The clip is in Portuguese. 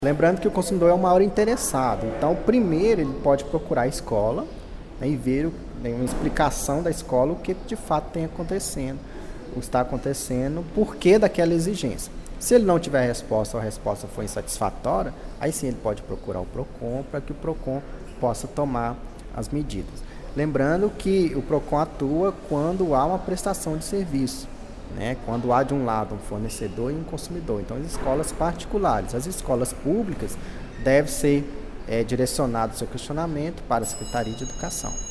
Lembrando que o consumidor é o maior interessado. Então, primeiro ele pode procurar a escola, né, e ver uma explicação da escola, o que de fato tem acontecendo, o que está acontecendo, por que daquela exigência. Se ele não tiver resposta ou a resposta for insatisfatória, aí sim ele pode procurar o PROCON para que o PROCON possa tomar as medidas. Lembrando que o PROCON atua quando há uma prestação de serviço, né? Quando há de um lado um fornecedor e um consumidor. Então, as escolas particulares, as escolas públicas, deve ser direcionado o seu questionamento para a Secretaria de Educação.